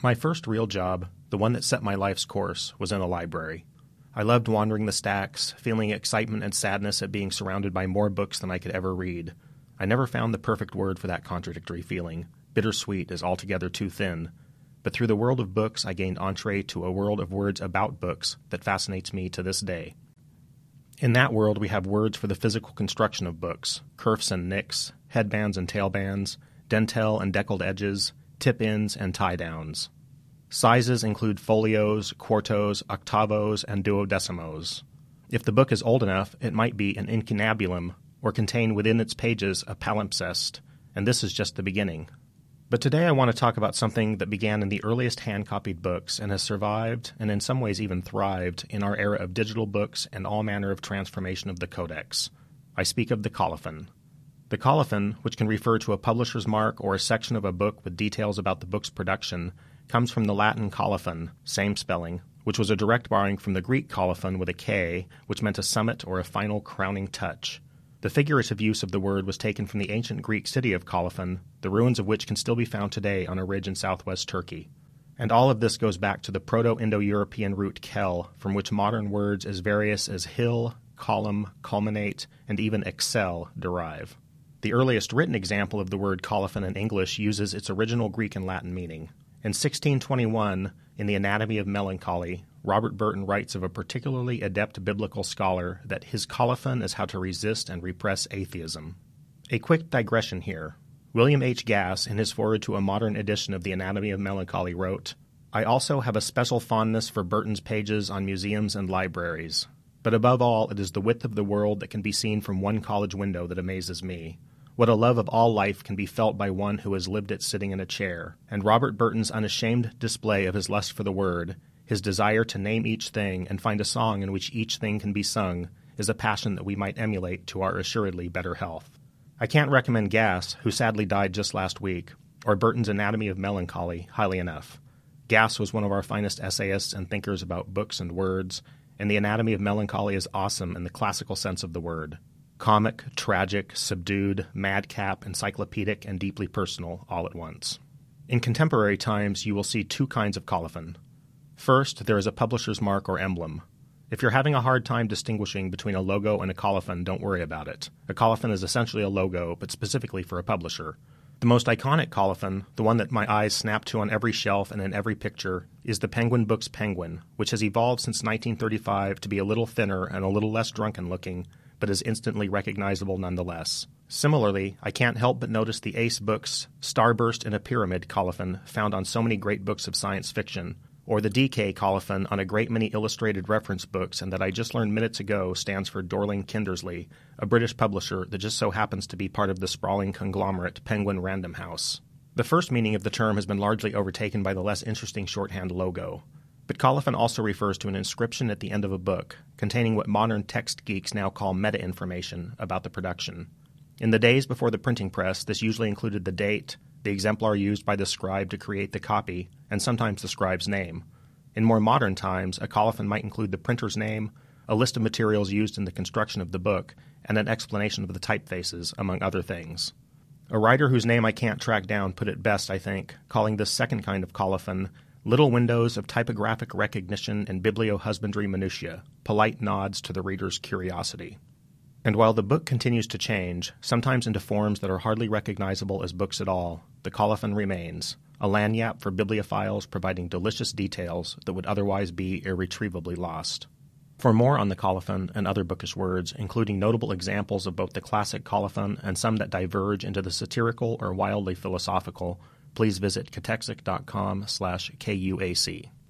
My first real job, the one that set my life's course, was in a library. I loved wandering the stacks, feeling excitement and sadness at being surrounded by more books than I could ever read. I never found the perfect word for that contradictory feeling. Bittersweet is altogether too thin. But through the world of books, I gained entree to a world of words about books that fascinates me to this day. In that world, we have words for the physical construction of books, kerfs and nicks, headbands and tailbands, dentel and deckled edges, tip-ins and tie-downs. Sizes include folios, quartos, octavos, and duodecimos. If the book is old enough, it might be an incunabulum or contain within its pages a palimpsest, and this is just the beginning. But today I want to talk about something that began in the earliest hand-copied books and has survived, and in some ways even thrived, in our era of digital books and all manner of transformation of the codex. I speak of the colophon. The colophon, which can refer to a publisher's mark or a section of a book with details about the book's production, comes from the Latin colophon, same spelling, which was a direct borrowing from the Greek colophon with a K, which meant a summit or a final crowning touch. The figurative use of the word was taken from the ancient Greek city of Colophon, the ruins of which can still be found today on a ridge in southwest Turkey. And all of this goes back to the Proto-Indo-European root kel, from which modern words as various as hill, column, culminate, and even excel derive. The earliest written example of the word colophon in English uses its original Greek and Latin meaning. In 1621, in The Anatomy of Melancholy, Robert Burton writes of a particularly adept biblical scholar that his colophon is how to resist and repress atheism. A quick digression here. William H. Gass, in his foreword to a modern edition of The Anatomy of Melancholy, wrote, "I also have a special fondness for Burton's pages on museums and libraries. But above all, it is the width of the world that can be seen from one college window that amazes me. What a love of all life can be felt by one who has lived it sitting in a chair, and Robert Burton's unashamed display of his lust for the word, his desire to name each thing and find a song in which each thing can be sung, is a passion that we might emulate to our assuredly better health." I can't recommend Gass, who sadly died just last week, or Burton's Anatomy of Melancholy highly enough. Gass was one of our finest essayists and thinkers about books and words, and The Anatomy of Melancholy is awesome in the classical sense of the word. Comic, tragic, subdued, madcap, encyclopedic, and deeply personal all at once. In contemporary times, you will see two kinds of colophon. First, there is a publisher's mark or emblem. If you're having a hard time distinguishing between a logo and a colophon, don't worry about it. A colophon is essentially a logo, but specifically for a publisher. The most iconic colophon, the one that my eyes snap to on every shelf and in every picture, is the Penguin Books Penguin, which has evolved since 1935 to be a little thinner and a little less drunken-looking, but is instantly recognizable nonetheless. Similarly, I can't help but notice the Ace Books Starburst in a Pyramid colophon found on so many great books of science fiction, or the DK colophon on a great many illustrated reference books, and that I just learned minutes ago stands for Dorling Kindersley, a British publisher that just so happens to be part of the sprawling conglomerate Penguin Random House. The first meaning of the term has been largely overtaken by the less interesting shorthand logo. But colophon also refers to an inscription at the end of a book, containing what modern text geeks now call meta-information about the production. In the days before the printing press, this usually included the date, the exemplar used by the scribe to create the copy, and sometimes the scribe's name. In more modern times, a colophon might include the printer's name, a list of materials used in the construction of the book, and an explanation of the typefaces, among other things. A writer whose name I can't track down put it best, I think, calling this second kind of colophon little windows of typographic recognition and biblio-husbandry minutiae, polite nods to the reader's curiosity. And while the book continues to change, sometimes into forms that are hardly recognizable as books at all, the colophon remains, a lagniappe for bibliophiles providing delicious details that would otherwise be irretrievably lost. For more on the colophon and other bookish words, including notable examples of both the classic colophon and some that diverge into the satirical or wildly philosophical, please visit catexic.com/KUAC.